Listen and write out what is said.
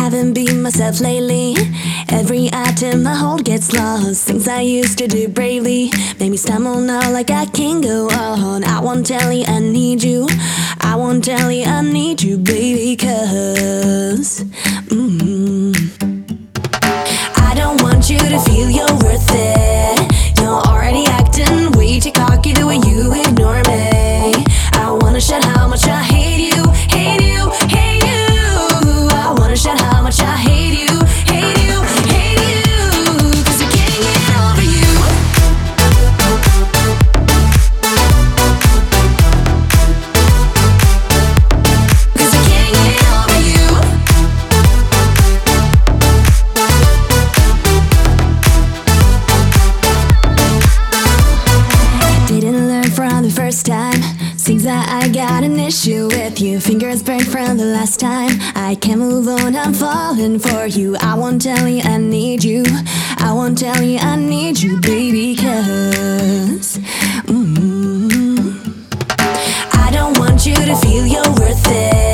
haven't been myself lately. Every item I hold gets lost. Things I used to do bravely make me stumble now like I can't go on. I won't tell you I need you. I won't tell you I need you, baby, 'cause I don't want you to feel you're worth it. You're already acting way too cocky the way you ignore me. I wanna shout how much I hate you, hate you, hate you. I wanna shout how much I hate you, hate you, hate you. 'Cause I can't get over you. 'Cause I can't get over you. Didn't learn from the first time. Seems that I got an issue with you. Fingers burned from the last time. I can't move on, I'm falling for you. I won't tell you I need you. I won't tell you I need you, baby, 'cause I don't want you to feel you're worth it.